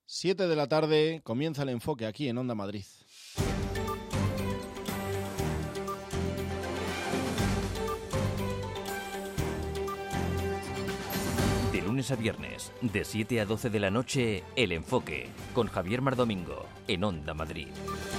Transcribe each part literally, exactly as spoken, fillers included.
Siete de la tarde, comienza el enfoque aquí en Onda Madrid. De lunes a viernes, de siete a doce de la noche, El Enfoque, con Javier Mardomingo, en Onda Madrid.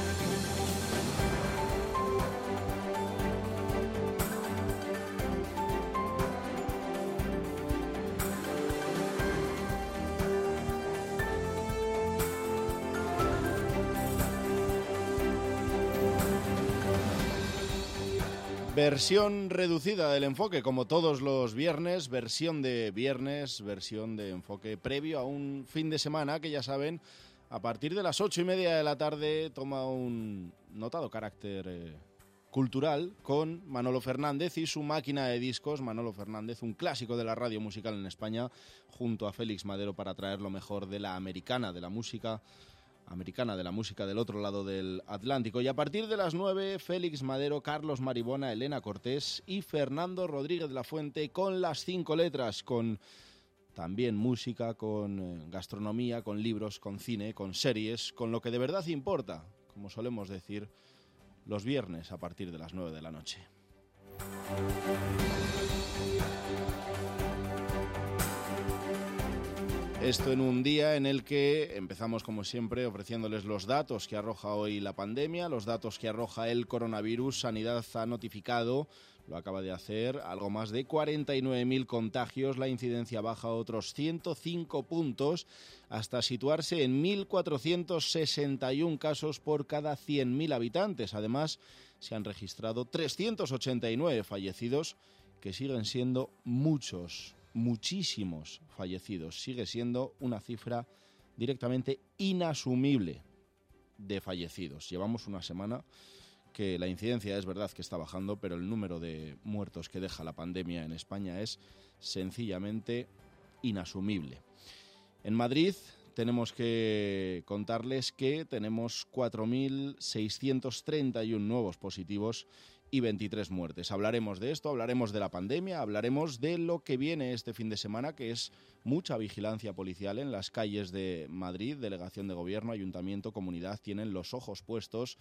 Versión reducida del enfoque, como todos los viernes, versión de viernes, versión de enfoque previo a un fin de semana que, ya saben, a partir de las ocho y media de la tarde toma un notado carácter eh, cultural con Manolo Fernández y su máquina de discos. Manolo Fernández, un clásico de la radio musical en España, junto a Félix Madero, para traer lo mejor de la americana, de la música americana, de la música del otro lado del Atlántico. Y a partir de las nueve, Félix Madero, Carlos Maribona, Elena Cortés y Fernando Rodríguez de la Fuente con las cinco letras, con también música, con gastronomía, con libros, con cine, con series, con lo que de verdad importa, como solemos decir, los viernes a partir de las nueve de la noche. Esto en un día en el que empezamos, como siempre, ofreciéndoles los datos que arroja hoy la pandemia, los datos que arroja el coronavirus. Sanidad ha notificado, lo acaba de hacer, algo más de cuarenta y nueve mil contagios. La incidencia baja otros ciento cinco puntos hasta situarse en mil cuatrocientos sesenta y uno casos por cada cien mil habitantes. Además, se han registrado trescientos ochenta y nueve fallecidos, que siguen siendo muchos. Muchísimos fallecidos. Sigue siendo una cifra directamente inasumible de fallecidos. Llevamos una semana que la incidencia es verdad que está bajando, pero el número de muertos que deja la pandemia en España es sencillamente inasumible. En Madrid tenemos que contarles que tenemos cuatro mil seiscientos treinta y uno nuevos positivos y veintitrés muertes. Hablaremos de esto, hablaremos de la pandemia, hablaremos de lo que viene este fin de semana, que es mucha vigilancia policial en las calles de Madrid. Delegación de Gobierno, Ayuntamiento, Comunidad tienen los ojos puestos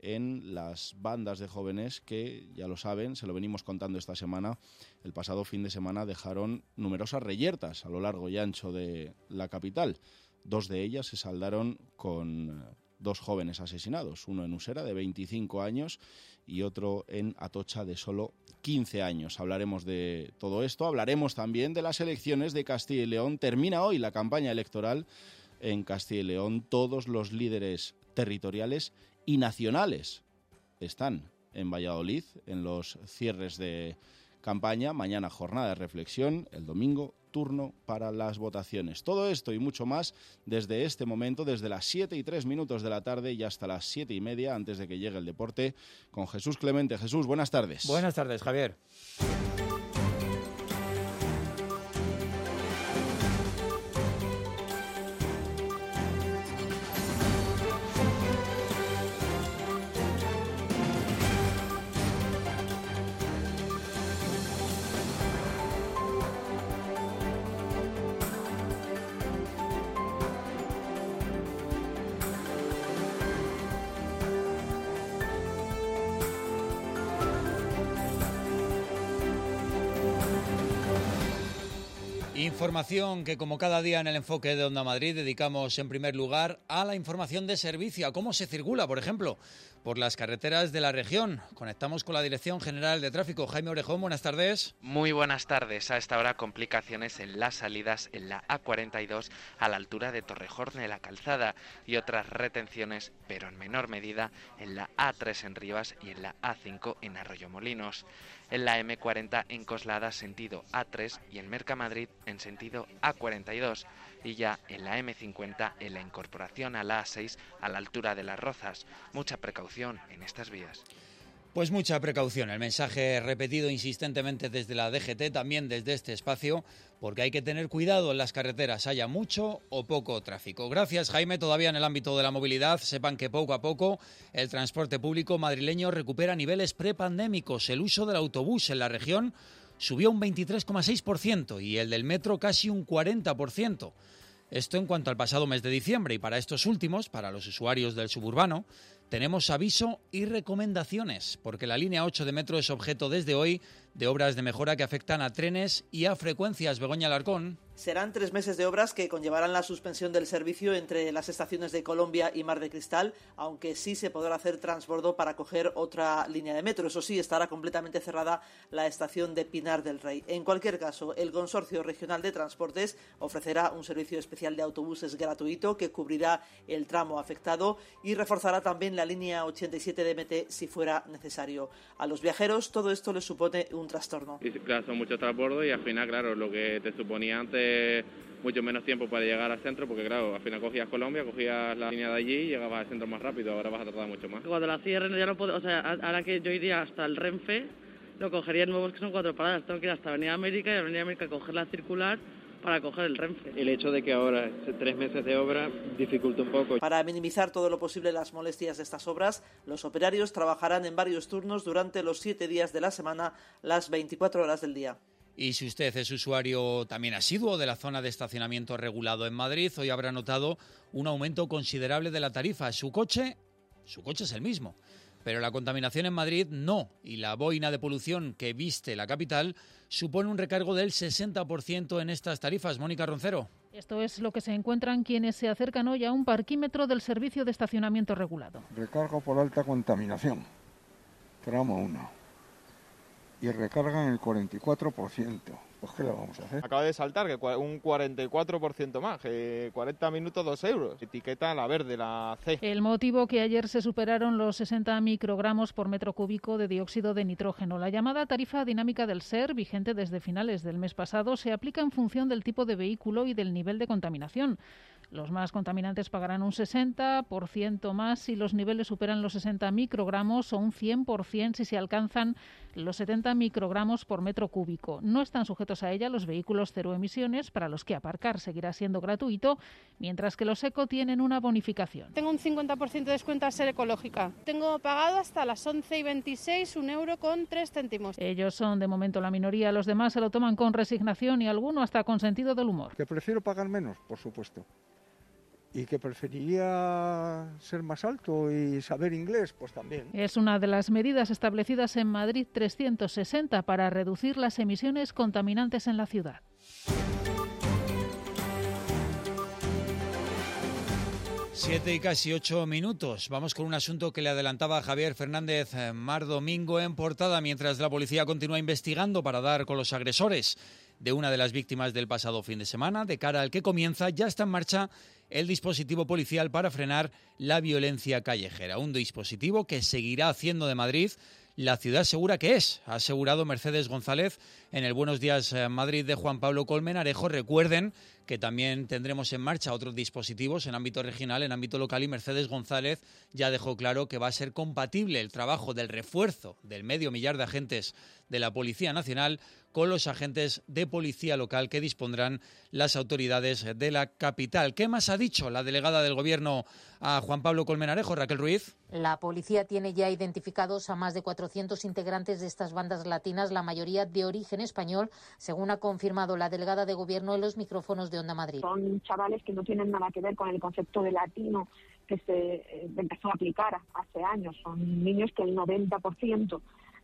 en las bandas de jóvenes que, ya lo saben, se lo venimos contando esta semana. El pasado fin de semana dejaron numerosas reyertas a lo largo y ancho de la capital. Dos de ellas se saldaron con dos jóvenes asesinados, uno en Usera de veinticinco años y otro en Atocha de solo quince años. Hablaremos de todo esto, hablaremos también de las elecciones de Castilla y León. Termina hoy la campaña electoral en Castilla y León. Todos los líderes territoriales y nacionales están en Valladolid en los cierres de campaña. Mañana jornada de reflexión, el domingo turno para las votaciones. Todo esto y mucho más desde este momento, desde las siete y tres minutos de la tarde y hasta las siete y media, antes de que llegue el deporte, con Jesús Clemente. Jesús, buenas tardes. Buenas tardes, Javier. Información que, como cada día en el enfoque de Onda Madrid, dedicamos en primer lugar a la información de servicio, a cómo se circula, por ejemplo, por las carreteras de la región. Conectamos con la Dirección General de Tráfico. Jaime Orejón, buenas tardes. Muy buenas tardes. A esta hora, complicaciones en las salidas en la A cuarenta y dos a la altura de Torrejón de la Calzada y otras retenciones, pero en menor medida, en la A tres en Rivas y en la A cinco en Arroyomolinos. En la eme cuarenta en Coslada, sentido A tres, y en Mercamadrid en sentido A cuarenta y dos. Y ya en la eme cincuenta en la incorporación a la A seis a la altura de Las Rozas. Mucha precaución en estas vías. Pues mucha precaución, el mensaje repetido insistentemente desde la D G T, también desde este espacio, porque hay que tener cuidado en las carreteras, haya mucho o poco tráfico. Gracias, Jaime. Todavía en el ámbito de la movilidad, sepan que poco a poco el transporte público madrileño recupera niveles prepandémicos. El uso del autobús en la región subió un veintitrés coma seis por ciento y el del metro casi un cuarenta por ciento. Esto en cuanto al pasado mes de diciembre, y para estos últimos, para los usuarios del suburbano, tenemos aviso y recomendaciones, porque la línea ocho de metro es objeto desde hoy de obras de mejora que afectan a trenes y a frecuencias. Begoña Alarcón. Serán tres meses de obras que conllevarán la suspensión del servicio entre las estaciones de Colombia y Mar de Cristal, aunque sí se podrá hacer transbordo para coger otra línea de metro. Eso sí, estará completamente cerrada la estación de Pinar del Rey. En cualquier caso, el Consorcio Regional de Transportes ofrecerá un servicio especial de autobuses gratuito que cubrirá el tramo afectado y reforzará también la línea ochenta y siete de M T si fuera necesario. A los viajeros todo esto les supone un trastorno. Y claro, son muchos transbordos y al final, claro, lo que te suponía antes mucho menos tiempo para llegar al centro, porque claro, al final cogías Colombia, cogías la línea de allí y llegabas al centro más rápido, ahora vas a tardar mucho más. Cuando la cierren ya no puedo, o sea, ahora que yo iría hasta el Renfe, lo cogería en nuevos que son cuatro paradas, tengo que ir hasta Avenida América y Avenida América coger la circular para coger el Renfe. El hecho de que ahora, tres meses de obra, dificulta un poco. Para minimizar todo lo posible las molestias de estas obras, los operarios trabajarán en varios turnos durante los siete días de la semana, las veinticuatro horas del día. Y si usted es usuario también asiduo de la zona de estacionamiento regulado en Madrid, hoy habrá notado un aumento considerable de la tarifa. Su coche, su coche es el mismo, pero la contaminación en Madrid no, y la boina de polución que viste la capital supone un recargo del sesenta por ciento en estas tarifas. Mónica Roncero. Esto es lo que se encuentran quienes se acercan hoy a un parquímetro del servicio de estacionamiento regulado. Recargo por alta contaminación, tramo uno. Y recargan el cuarenta y cuatro por ciento. Pues ¿qué le vamos a hacer? Acaba de saltar que un cuarenta y cuatro por ciento más, que cuarenta minutos, dos euros. Etiqueta la verde, la C. El motivo que ayer se superaron los sesenta microgramos por metro cúbico de dióxido de nitrógeno. La llamada tarifa dinámica del S E R, vigente desde finales del mes pasado, se aplica en función del tipo de vehículo y del nivel de contaminación. Los más contaminantes pagarán un sesenta por ciento más si los niveles superan los sesenta microgramos o un cien por ciento si se alcanzan los setenta microgramos por metro cúbico. No están sujetos a ella los vehículos cero emisiones, para los que aparcar seguirá siendo gratuito, mientras que los eco tienen una bonificación. Tengo un cincuenta por ciento de descuento a Ser Ecológica. Tengo pagado hasta las once y veintiséis un euro con tres céntimos. Ellos son de momento la minoría, los demás se lo toman con resignación y alguno hasta con sentido del humor. Que prefiero pagar menos, por supuesto. Y que preferiría ser más alto y saber inglés, pues también. Es una de las medidas establecidas en Madrid trescientos sesenta para reducir las emisiones contaminantes en la ciudad. Siete y casi ocho minutos. Vamos con un asunto que le adelantaba Javier Fernández Mar Domingo en portada, mientras la policía continúa investigando para dar con los agresores de una de las víctimas del pasado fin de semana. De cara al que comienza, ya está en marcha el dispositivo policial para frenar la violencia callejera. Un dispositivo que seguirá haciendo de Madrid la ciudad segura que es, ha asegurado Mercedes González en el Buenos Días Madrid de Juan Pablo Colmenarejo. Recuerden que también tendremos en marcha otros dispositivos en ámbito regional, en ámbito local, y Mercedes González ya dejó claro que va a ser compatible el trabajo del refuerzo del medio millar de agentes de la Policía Nacional con los agentes de policía local que dispondrán las autoridades de la capital. ¿Qué más ha dicho la delegada del Gobierno a Juan Pablo Colmenarejo, Raquel Ruiz? La policía tiene ya identificados a más de cuatrocientos integrantes de estas bandas latinas, la mayoría de origen español, según ha confirmado la delegada de Gobierno en los micrófonos de Onda Madrid. Son chavales que no tienen nada que ver con el concepto de latino que se eh, empezó a aplicar hace años. Son niños que el noventa por ciento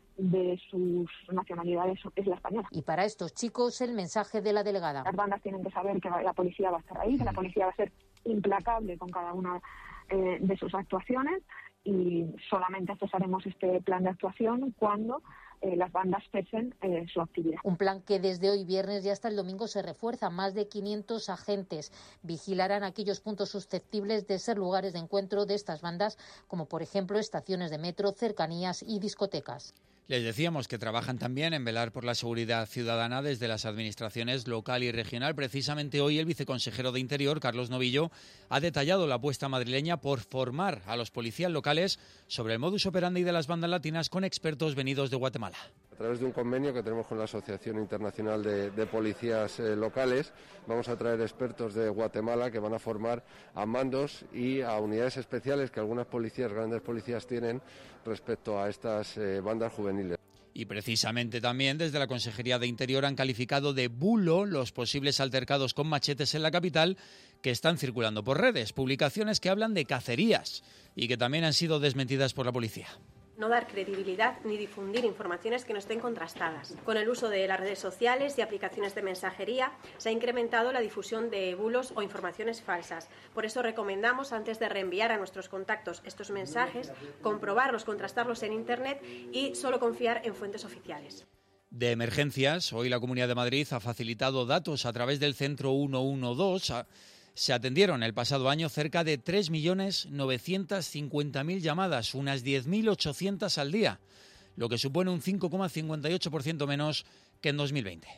de sus nacionalidades es la española. Y para estos chicos, el mensaje de la delegada. Las bandas tienen que saber que la policía va a estar ahí, que la policía va a ser implacable con cada una eh, de sus actuaciones, y solamente cesaremos este plan de actuación cuando eh, las bandas cesen eh, su actividad. Un plan que desde hoy viernes y hasta el domingo se refuerza. Más de quinientos agentes vigilarán aquellos puntos susceptibles de ser lugares de encuentro de estas bandas, como por ejemplo estaciones de metro, cercanías y discotecas. Les decíamos que trabajan también en velar por la seguridad ciudadana desde las administraciones local y regional. Precisamente hoy el viceconsejero de Interior, Carlos Novillo, ha detallado la apuesta madrileña por formar a los policías locales sobre el modus operandi de las bandas latinas con expertos venidos de Guatemala. A través de un convenio que tenemos con la Asociación Internacional de, de Policías eh, Locales, vamos a traer expertos de Guatemala que van a formar a mandos y a unidades especiales que algunas policías, grandes policías, tienen respecto a estas eh, bandas juveniles. Y precisamente también desde la Consejería de Interior han calificado de bulo los posibles altercados con machetes en la capital que están circulando por redes, publicaciones que hablan de cacerías y que también han sido desmentidas por la policía. No dar credibilidad ni difundir informaciones que no estén contrastadas. Con el uso de las redes sociales y aplicaciones de mensajería se ha incrementado la difusión de bulos o informaciones falsas. Por eso recomendamos, antes de reenviar a nuestros contactos estos mensajes, comprobarlos, contrastarlos en Internet y solo confiar en fuentes oficiales. De emergencias, hoy la Comunidad de Madrid ha facilitado datos a través del centro ciento doce. A Se atendieron el pasado año cerca de tres millones novecientos cincuenta mil llamadas, unas diez mil ochocientas al día, lo que supone un cinco coma cincuenta y ocho por ciento menos que en dos mil veinte.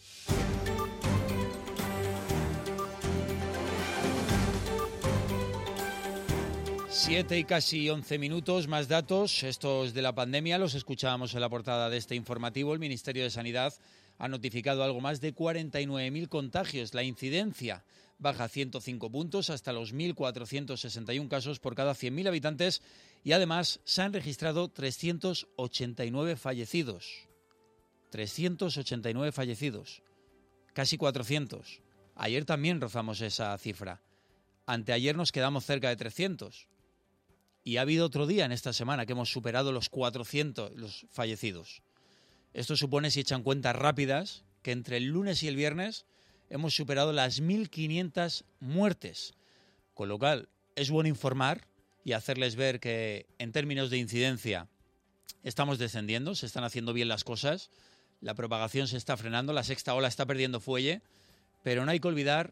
Siete y casi once minutos, más datos. Estos de la pandemia los escuchábamos en la portada de este informativo. El Ministerio de Sanidad ha notificado algo más de cuarenta y nueve mil contagios. La incidencia baja ciento cinco puntos hasta los mil cuatrocientos sesenta y uno casos por cada cien mil habitantes y además se han registrado trescientos ochenta y nueve fallecidos. trescientos ochenta y nueve fallecidos, casi cuatrocientos. Ayer también rozamos esa cifra. Anteayer nos quedamos cerca de trescientos. Y ha habido otro día en esta semana que hemos superado los cuatrocientos los fallecidos. Esto supone, si echan cuentas rápidas, que entre el lunes y el viernes hemos superado las mil quinientas muertes, con lo cual es bueno informar y hacerles ver que en términos de incidencia estamos descendiendo, se están haciendo bien las cosas, la propagación se está frenando, la sexta ola está perdiendo fuelle, pero no hay que olvidar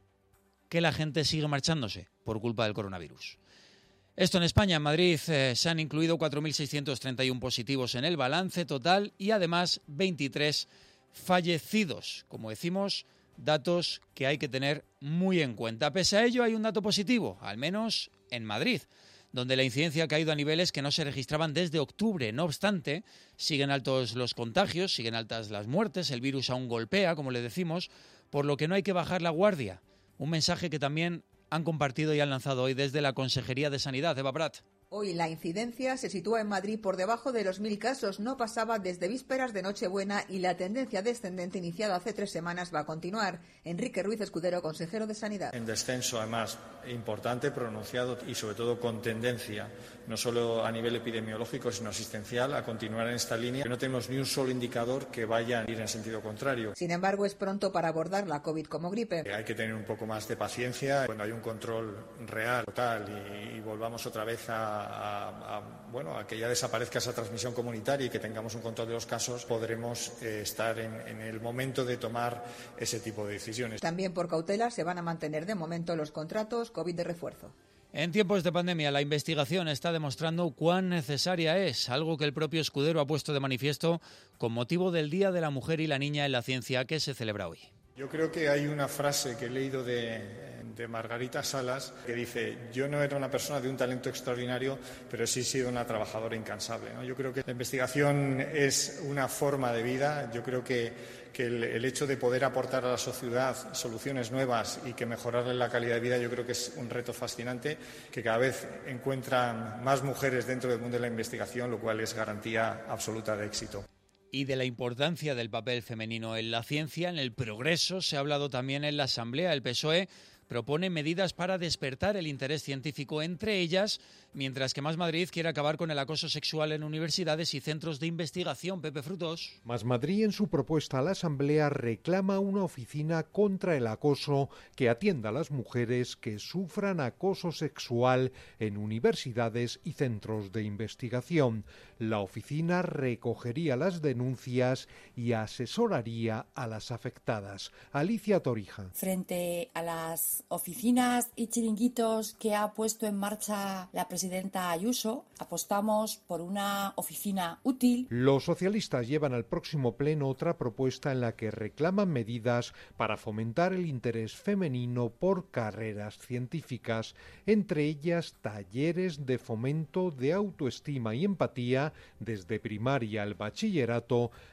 que la gente sigue marchándose por culpa del coronavirus. Esto en España. En Madrid eh, se han incluido cuatro mil seiscientos treinta y uno positivos en el balance total y además veintitrés fallecidos. Como decimos, datos que hay que tener muy en cuenta. Pese a ello, hay un dato positivo, al menos en Madrid, donde la incidencia ha caído a niveles que no se registraban desde octubre. No obstante, siguen altos los contagios, siguen altas las muertes, el virus aún golpea, como le decimos, por lo que no hay que bajar la guardia. Un mensaje que también han compartido y han lanzado hoy desde la Consejería de Sanidad. Eva Prat. Hoy la incidencia se sitúa en Madrid por debajo de los mil casos, no pasaba desde vísperas de Nochebuena y la tendencia descendente iniciada hace tres semanas va a continuar. Enrique Ruiz Escudero, consejero de Sanidad. En descenso, además, importante, pronunciado y sobre todo con tendencia, no solo a nivel epidemiológico, sino asistencial, a continuar en esta línea. No tenemos ni un solo indicador que vaya a ir en sentido contrario. Sin embargo, es pronto para abordar la COVID como gripe. Hay que tener un poco más de paciencia cuando hay un control real, total, y, y volvamos otra vez a A, a, bueno, a que ya desaparezca esa transmisión comunitaria y que tengamos un control de los casos, podremos eh, estar en, en el momento de tomar ese tipo de decisiones. También por cautela se van a mantener de momento los contratos COVID de refuerzo. En tiempos de pandemia, la investigación está demostrando cuán necesaria es, algo que el propio Escudero ha puesto de manifiesto con motivo del Día de la Mujer y la Niña en la Ciencia que se celebra hoy. Yo creo que hay una frase que he leído de, de Margarita Salas que dice: yo no era una persona de un talento extraordinario, pero sí he sido una trabajadora incansable, ¿no? Yo creo que la investigación es una forma de vida. Yo creo que, que el, el hecho de poder aportar a la sociedad soluciones nuevas y que mejorarle la calidad de vida, yo creo que es un reto fascinante, que cada vez encuentran más mujeres dentro del mundo de la investigación, lo cual es garantía absoluta de éxito. Y de la importancia del papel femenino en la ciencia, en el progreso, se ha hablado también en la Asamblea. El P S O E propone medidas para despertar el interés científico, entre ellas, mientras que Más Madrid quiere acabar con el acoso sexual en universidades y centros de investigación. Pepe Frutos. Más Madrid, en su propuesta a la Asamblea, reclama una oficina contra el acoso que atienda a las mujeres que sufran acoso sexual en universidades y centros de investigación. La oficina recogería las denuncias y asesoraría a las afectadas. Alicia Torija. Frente a las oficinas y chiringuitos que ha puesto en marcha la presidenta Ayuso, apostamos por una oficina útil. Los socialistas llevan al próximo pleno otra propuesta en la que reclaman medidas para fomentar el interés femenino por carreras científicas, entre ellas talleres de fomento de autoestima y empatía desde primaria al bachillerato,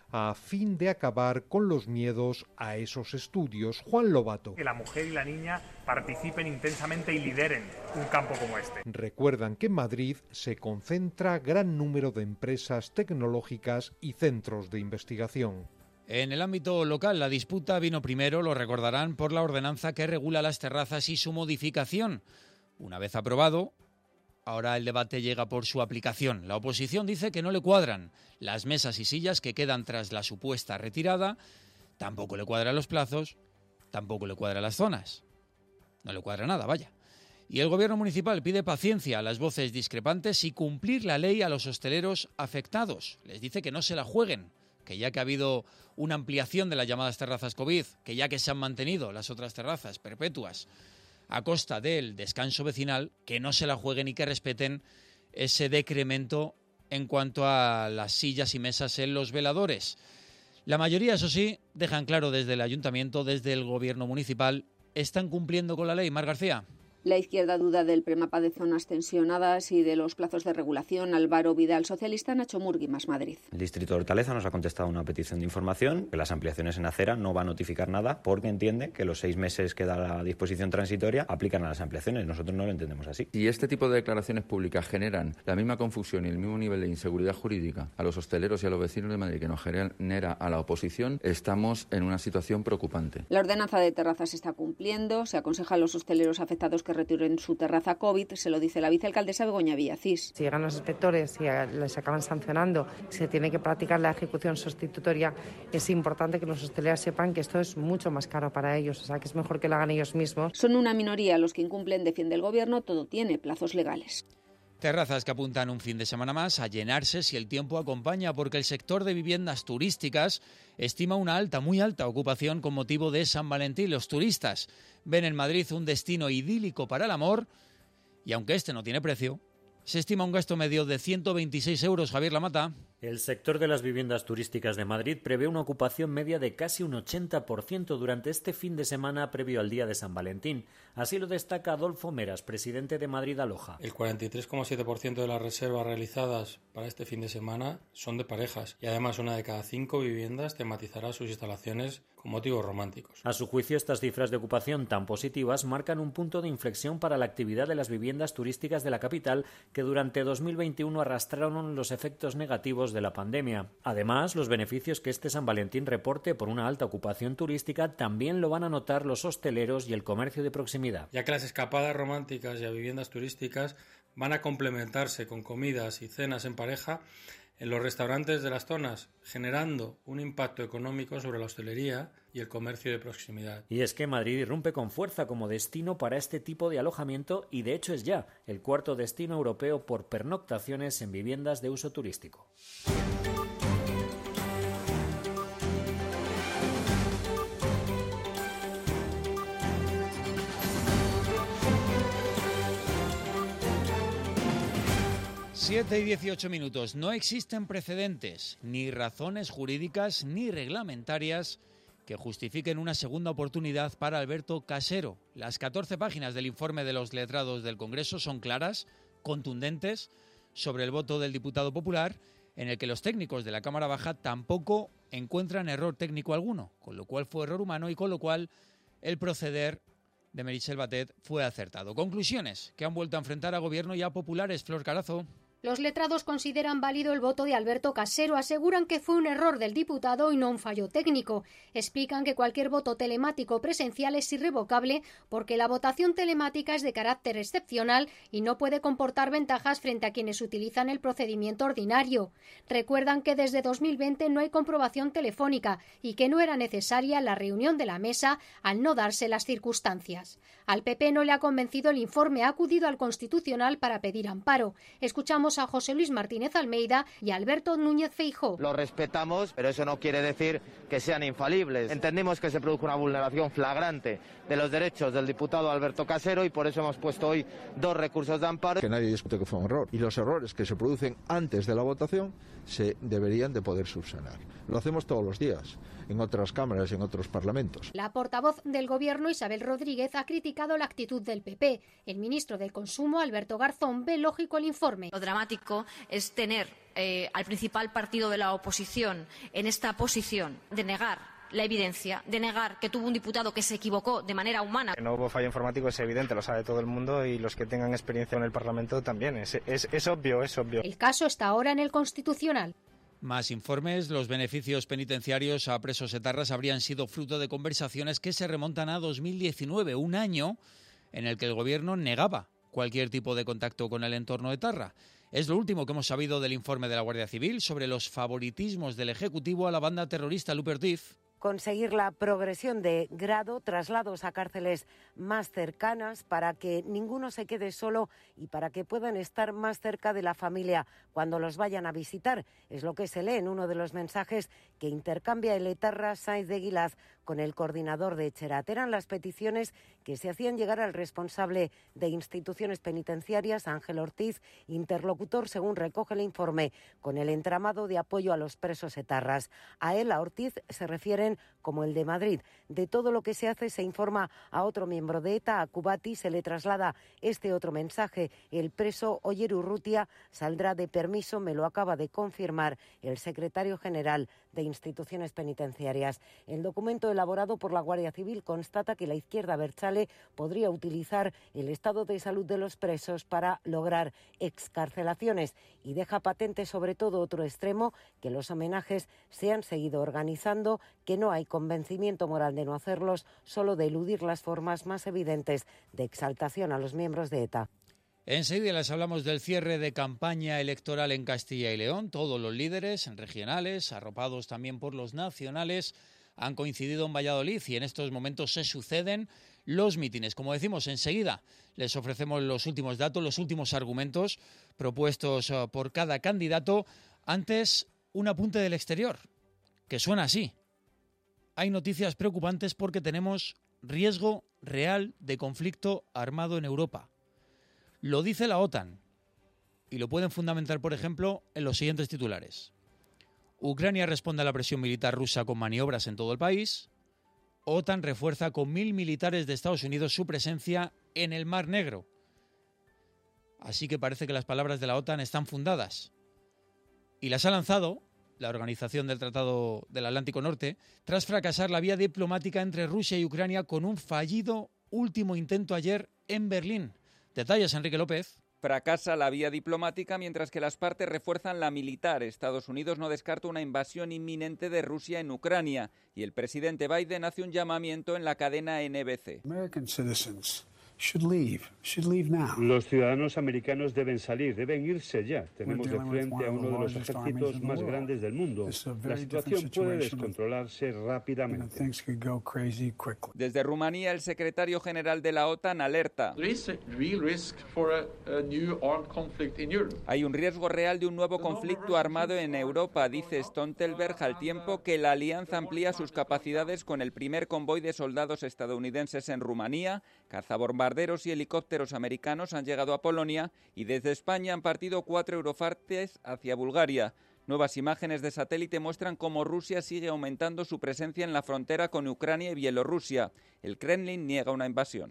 a fin de acabar con los miedos a esos estudios. Juan Lobato. Que la mujer y la niña participen intensamente y lideren un campo como este. Recuerdan que en Madrid se concentra gran número de empresas tecnológicas y centros de investigación. En el ámbito local, la disputa vino primero, lo recordarán, por la ordenanza que regula las terrazas y su modificación. Una vez aprobado, ahora el debate llega por su aplicación. La oposición dice que no le cuadran las mesas y sillas que quedan tras la supuesta retirada, tampoco le cuadran los plazos, tampoco le cuadran las zonas. No le cuadra nada, vaya. Y el gobierno municipal pide paciencia a las voces discrepantes y cumplir la ley a los hosteleros afectados. Les dice que no se la jueguen, que ya que ha habido una ampliación de las llamadas terrazas COVID, que ya que se han mantenido las otras terrazas perpetuas a costa del descanso vecinal, que no se la jueguen y que respeten ese decremento en cuanto a las sillas y mesas en los veladores. La mayoría, eso sí, dejan claro desde el ayuntamiento, desde el gobierno municipal, están cumpliendo con la ley. Mar García. La izquierda duda del premapa de zonas tensionadas y de los plazos de regulación. Álvaro Vidal, socialista, Nacho Murgui, Más Madrid. El distrito de Hortaleza nos ha contestado una petición de información, que las ampliaciones en acera no va a notificar nada porque entiende que los seis meses que da la disposición transitoria aplican a las ampliaciones. Nosotros no lo entendemos así. Si este tipo de declaraciones públicas generan la misma confusión y el mismo nivel de inseguridad jurídica a los hosteleros y a los vecinos de Madrid que nos genera a la oposición, estamos en una situación preocupante. La ordenanza de terrazas se está cumpliendo. Se aconseja a los hosteleros afectados que retiren su terraza COVID, se lo dice la vicealcaldesa Begoña Villacís. Si llegan los inspectores y les acaban sancionando, se tiene que practicar la ejecución sustitutoria, es importante que los hosteleros sepan que esto es mucho más caro para ellos, o sea que es mejor que lo hagan ellos mismos. Son una minoría los que incumplen, defiende el gobierno, todo tiene plazos legales. Terrazas que apuntan un fin de semana más a llenarse si el tiempo acompaña, porque el sector de viviendas turísticas estima una alta, muy alta ocupación con motivo de San Valentín. Los turistas ven en Madrid un destino idílico para el amor y aunque este no tiene precio, se estima un gasto medio de ciento veintiséis euros. Javier Lamata. El sector de las viviendas turísticas de Madrid prevé una ocupación media de casi un ochenta por ciento durante este fin de semana previo al día de San Valentín. Así lo destaca Adolfo Meras, presidente de Madrid Aloja. El cuarenta y tres coma siete por ciento de las reservas realizadas para este fin de semana son de parejas y además una de cada cinco viviendas tematizará sus instalaciones con motivos románticos. A su juicio, estas cifras de ocupación tan positivas marcan un punto de inflexión para la actividad de las viviendas turísticas de la capital, que durante dos mil veintiuno arrastraron los efectos negativos de la pandemia. Además, los beneficios que este San Valentín reporte por una alta ocupación turística también lo van a notar los hosteleros y el comercio de proximidad. Ya que las escapadas románticas y a viviendas turísticas van a complementarse con comidas y cenas en pareja en los restaurantes de las zonas, generando un impacto económico sobre la hostelería y el comercio de proximidad. Y es que Madrid irrumpe con fuerza como destino para este tipo de alojamiento y de hecho es ya el cuarto destino europeo por pernoctaciones en viviendas de uso turístico. siete y dieciocho minutos. No existen precedentes, ni razones jurídicas ni reglamentarias que justifiquen una segunda oportunidad para Alberto Casero. Las catorce páginas del informe de los letrados del Congreso son claras, contundentes, sobre el voto del diputado popular, en el que los técnicos de la Cámara Baja tampoco encuentran error técnico alguno, con lo cual fue error humano y con lo cual el proceder de Meritxell Batet fue acertado. Conclusiones que han vuelto a enfrentar a Gobierno y a populares. Flor Carazo. Los letrados consideran válido el voto de Alberto Casero, aseguran que fue un error del diputado y no un fallo técnico. Explican que cualquier voto telemático presencial es irrevocable porque la votación telemática es de carácter excepcional y no puede comportar ventajas frente a quienes utilizan el procedimiento ordinario. Recuerdan que desde dos mil veinte no hay comprobación telefónica y que no era necesaria la reunión de la mesa al no darse las circunstancias. Al P P no le ha convencido el informe, ha acudido al Constitucional para pedir amparo. Escuchamos a José Luis Martínez Almeida y a Alberto Núñez Feijóo. Lo respetamos, pero eso no quiere decir que sean infalibles. Entendimos que se produjo una vulneración flagrante de los derechos del diputado Alberto Casero y por eso hemos puesto hoy dos recursos de amparo. Que nadie discute que fue un error y los errores que se producen antes de la votación se deberían de poder subsanar. Lo hacemos todos los días en otras cámaras, en otros parlamentos. La portavoz del Gobierno, Isabel Rodríguez, ha criticado la actitud del P P. El ministro de Consumo, Alberto Garzón, ve lógico el informe. Lo dramático es tener eh, al principal partido de la oposición en esta posición de negar la evidencia, de negar que tuvo un diputado que se equivocó de manera humana. Que no hubo fallo informático es evidente, lo sabe todo el mundo y los que tengan experiencia en el Parlamento también. Es, es, es obvio, es obvio. El caso está ahora en el Constitucional. Más informes. Los beneficios penitenciarios a presos etarras habrían sido fruto de conversaciones que se remontan a dos mil diecinueve, un año en el que el Gobierno negaba cualquier tipo de contacto con el entorno etarra. Es lo último que hemos sabido del informe de la Guardia Civil sobre los favoritismos del Ejecutivo a la banda terrorista Lupe Ortiz. Conseguir la progresión de grado, traslados a cárceles más cercanas para que ninguno se quede solo y para que puedan estar más cerca de la familia cuando los vayan a visitar. Es lo que se lee en uno de los mensajes que intercambia el etarra Sáenz de Guilaz con el coordinador de Etxerat. Eran las peticiones que se hacían llegar al responsable de instituciones penitenciarias, Ángel Ortiz, interlocutor, según recoge el informe, con el entramado de apoyo a los presos etarras. A él, a Ortiz, se refieren como el de Madrid. De todo lo que se hace se informa a otro miembro de ETA, a Kubati, se le traslada este otro mensaje. El preso Oyer Urrutia saldrá de permiso, me lo acaba de confirmar el secretario general de Instituciones Penitenciarias. El documento elaborado por la Guardia Civil constata que la izquierda abertzale podría utilizar el estado de salud de los presos para lograr excarcelaciones y deja patente sobre todo otro extremo, que los homenajes se han seguido organizando, que no hay convencimiento moral de no hacerlos, solo de eludir las formas más evidentes de exaltación a los miembros de ETA. Enseguida les hablamos del cierre de campaña electoral en Castilla y León. Todos los líderes regionales, arropados también por los nacionales, han coincidido en Valladolid y en estos momentos se suceden los mítines. Como decimos, enseguida les ofrecemos los últimos datos, los últimos argumentos propuestos por cada candidato. Antes, un apunte del exterior, que suena así. Hay noticias preocupantes porque tenemos riesgo real de conflicto armado en Europa. Lo dice la OTAN y lo pueden fundamentar, por ejemplo, en los siguientes titulares. Ucrania responde a la presión militar rusa con maniobras en todo el país. OTAN refuerza con mil militares de Estados Unidos su presencia en el Mar Negro. Así que parece que las palabras de la OTAN están fundadas. Y las ha lanzado la Organización del Tratado del Atlántico Norte tras fracasar la vía diplomática entre Rusia y Ucrania con un fallido último intento ayer en Berlín. Detalles, Enrique López. Fracasa la vía diplomática mientras que las partes refuerzan la militar. Estados Unidos no descarta una invasión inminente de Rusia en Ucrania y el presidente Biden hace un llamamiento en la cadena N B C. American citizens should leave, should leave now. Los ciudadanos americanos deben salir, deben irse ya. Tenemos de frente a uno de los ejércitos más grandes del mundo. La situación puede descontrolarse rápidamente. Desde Rumanía, el secretario general de la OTAN alerta. Hay un riesgo real de un nuevo conflicto armado en Europa, dice Stoltenberg, al tiempo que la alianza amplía sus capacidades con el primer convoy de soldados estadounidenses en Rumanía. Cazabombarderos y helicópteros americanos han llegado a Polonia y desde España han partido cuatro Eurofighter hacia Bulgaria. Nuevas imágenes de satélite muestran cómo Rusia sigue aumentando su presencia en la frontera con Ucrania y Bielorrusia. El Kremlin niega una invasión.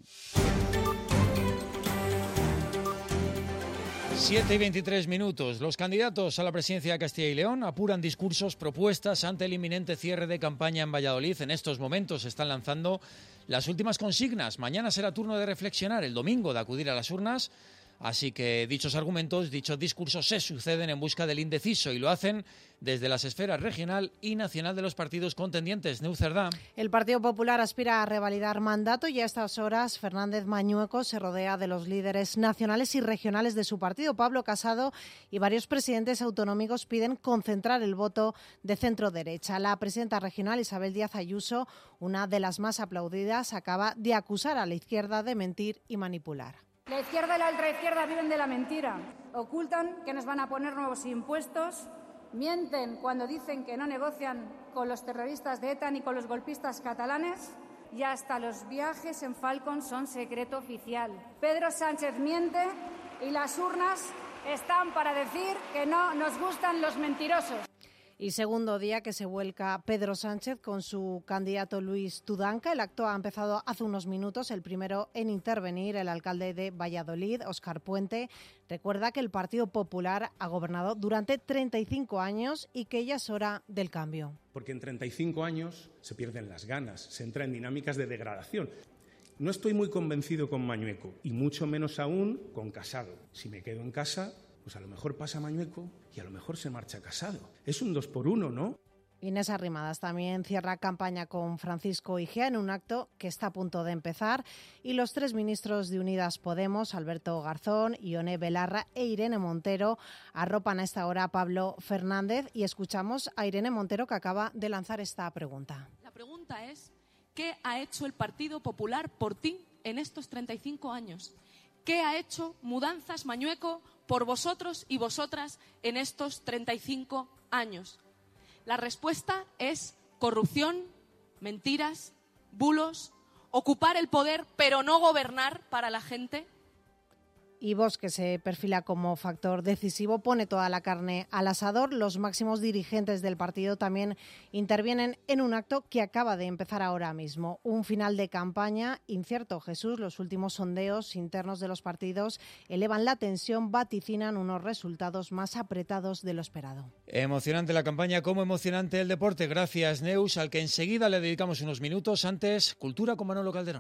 siete y veintitrés minutos. Los candidatos a la presidencia de Castilla y León apuran discursos, propuestas ante el inminente cierre de campaña en Valladolid. En estos momentos se están lanzando las últimas consignas. Mañana será turno de reflexionar, el domingo de acudir a las urnas. Así que dichos argumentos, dichos discursos se suceden en busca del indeciso y lo hacen desde las esferas regional y nacional de los partidos contendientes. Neu Cerdá. El Partido Popular aspira a revalidar mandato y a estas horas Fernández Mañueco se rodea de los líderes nacionales y regionales de su partido. Pablo Casado y varios presidentes autonómicos piden concentrar el voto de centro-derecha. La presidenta regional Isabel Díaz Ayuso, una de las más aplaudidas, acaba de acusar a la izquierda de mentir y manipular. La izquierda y la ultraizquierda viven de la mentira. Ocultan que nos van a poner nuevos impuestos, mienten cuando dicen que no negocian con los terroristas de ETA ni con los golpistas catalanes y hasta los viajes en Falcon son secreto oficial. Pedro Sánchez miente y las urnas están para decir que no nos gustan los mentirosos. Y segundo día que se vuelca Pedro Sánchez con su candidato Luis Tudanca. El acto ha empezado hace unos minutos. El primero en intervenir, el alcalde de Valladolid, Óscar Puente, recuerda que el Partido Popular ha gobernado durante treinta y cinco años y que ya es hora del cambio. Porque en treinta y cinco años se pierden las ganas, se entra en dinámicas de degradación. No estoy muy convencido con Mañueco y mucho menos aún con Casado. Si me quedo en casa, pues a lo mejor pasa Mañueco y a lo mejor se marcha Casado. Es un dos por uno, ¿no? Inés Arrimadas también cierra campaña con Francisco Igea en un acto que está a punto de empezar y los tres ministros de Unidas Podemos, Alberto Garzón, Ione Belarra e Irene Montero, arropan a esta hora a Pablo Fernández y escuchamos a Irene Montero que acaba de lanzar esta pregunta. La pregunta es, ¿qué ha hecho el Partido Popular por ti en estos treinta y cinco años? ¿Qué ha hecho Mudanzas Mañueco por vosotros y vosotras en estos treinta y cinco años? La respuesta es corrupción, mentiras, bulos, ocupar el poder pero no gobernar para la gente. Y Vox, que se perfila como factor decisivo, pone toda la carne al asador. Los máximos dirigentes del partido también intervienen en un acto que acaba de empezar ahora mismo. Un final de campaña incierto. Jesús, los últimos sondeos internos de los partidos elevan la tensión, vaticinan unos resultados más apretados de lo esperado. Emocionante la campaña, como emocionante el deporte. Gracias, Neus, al que enseguida le dedicamos unos minutos. Antes, Cultura con Manolo Calderón.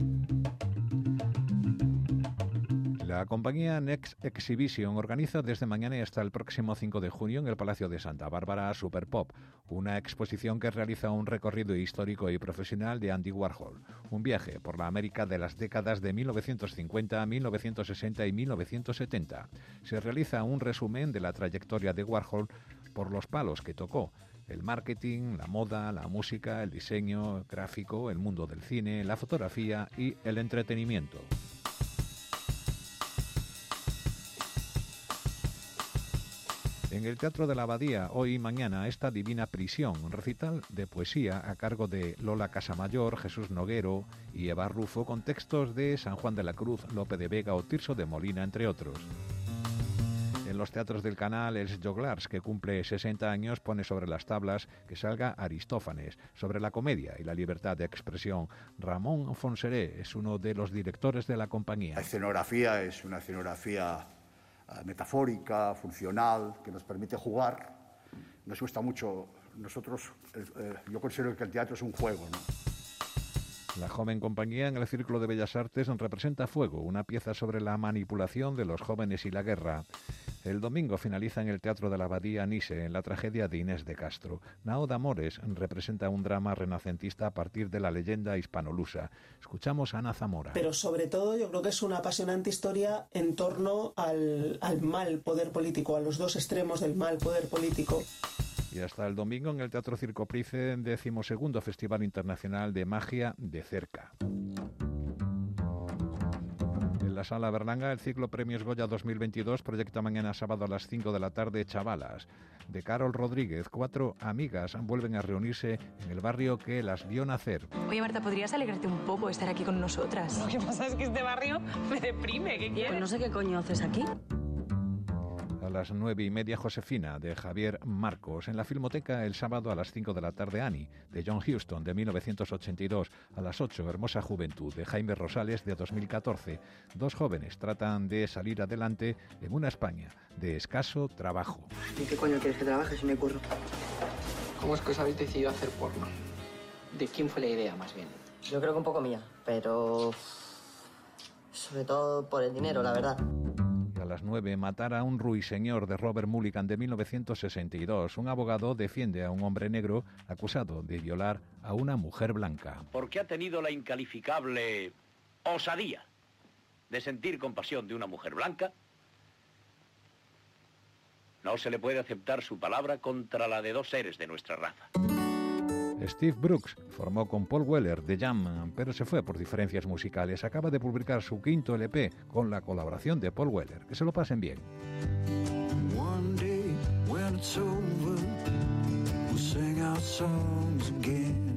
La compañía Next Exhibition organiza desde mañana y hasta el próximo cinco de junio en el Palacio de Santa Bárbara Super Pop, una exposición que realiza un recorrido histórico y profesional de Andy Warhol, un viaje por la América de las décadas de mil novecientos cincuenta, mil novecientos sesenta y mil novecientos setenta. Se realiza un resumen de la trayectoria de Warhol por los palos que tocó: el marketing, la moda, la música, el diseño gráfico, el mundo del cine, la fotografía y el entretenimiento. En el Teatro de la Abadía, hoy y mañana, esta Divina Prisión, un recital de poesía a cargo de Lola Casamayor, Jesús Noguero y Eva Rufo, con textos de San Juan de la Cruz, Lope de Vega o Tirso de Molina, entre otros. En los teatros del Canal, Els Joglars, que cumple sesenta años, pone sobre las tablas que salga Aristófanes. Sobre la comedia y la libertad de expresión, Ramón Fonseré es uno de los directores de la compañía. La escenografía es una escenografía metafórica, funcional, que nos permite jugar. Nos gusta mucho. Nosotros, eh, yo considero que el teatro es un juego, ¿no? La joven compañía en el Círculo de Bellas Artes representa Fuego, una pieza sobre la manipulación de los jóvenes y la guerra. El domingo finaliza en el Teatro de la Abadía Nise, en la tragedia de Inés de Castro. Nao de Amores representa un drama renacentista a partir de la leyenda hispanolusa. Escuchamos a Ana Zamora. Pero sobre todo yo creo que es una apasionante historia en torno al, al mal poder político, a los dos extremos del mal poder político. Y hasta el domingo en el Teatro Circo Price, decimosegundo Festival Internacional de Magia de Cerca. En la Sala Berlanga, el ciclo Premios Goya dos mil veintidós proyecta mañana sábado a las cinco de la tarde Chavalas, de Carol Rodríguez. Cuatro amigas vuelven a reunirse en el barrio que las vio nacer. Oye, Marta, ¿podrías alegrarte un poco de estar aquí con nosotras? Lo que pasa es que este barrio me deprime. ¿Qué quieres? Pues no sé qué coño haces aquí. A las nueve y media, Josefina, de Javier Marcos. En la Filmoteca, el sábado a las cinco de la tarde, Annie, de John Huston, de mil novecientos ochenta y dos. A las ocho, Hermosa Juventud, de Jaime Rosales, de dos mil catorce. Dos jóvenes tratan de salir adelante en una España de escaso trabajo. ¿Y qué coño quieres que trabaje si me curro? ¿Cómo es que os habéis decidido hacer porno? ¿De quién fue la idea, más bien? Yo creo que un poco mía, pero sobre todo por el dinero, la verdad. A las nueve, Matar a un ruiseñor, de Robert Mulligan, de mil novecientos sesenta y dos. Un abogado defiende a un hombre negro acusado de violar a una mujer blanca. Porque ha tenido la incalificable osadía de sentir compasión de una mujer blanca, no se le puede aceptar su palabra contra la de dos seres de nuestra raza. Steve Brooks formó con Paul Weller de Jam, pero se fue por diferencias musicales. Acaba de publicar su quinto L P con la colaboración de Paul Weller. Que se lo pasen bien. One day when it's over, we'll sing our songs again.